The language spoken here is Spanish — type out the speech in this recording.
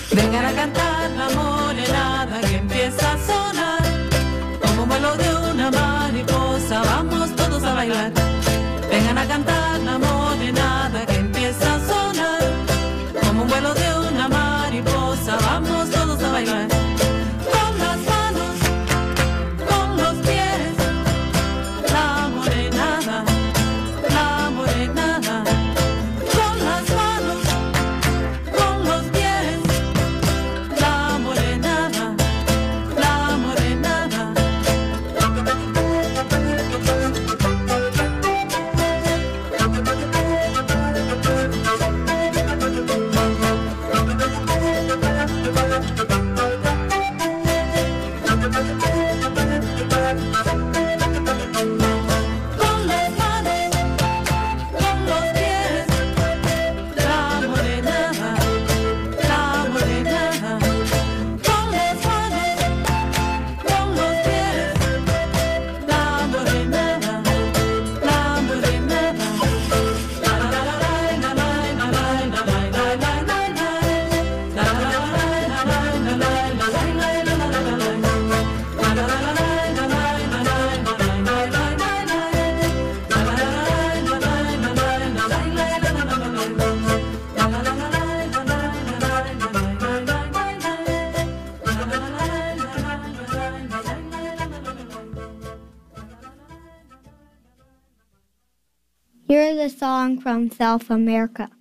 Vengan a cantar la morenada que empieza a sonar, como un vuelo de una mariposa, vamos todos a bailar. Vengan a cantar la morenada que empieza a sonar, como un vuelo de una mariposa, vamos todos a bailar. Con las manos, con los pies, la morenada, la morenada. Con las manos, con los pies, la morenada, la morenada. Con las manos, con los pies, la morenada, la morenada. Con las manos, con los pies, la morenada, la morenada. La la la la la la la la la la la la. La la la la la la la la la la la. Here is a song from South America.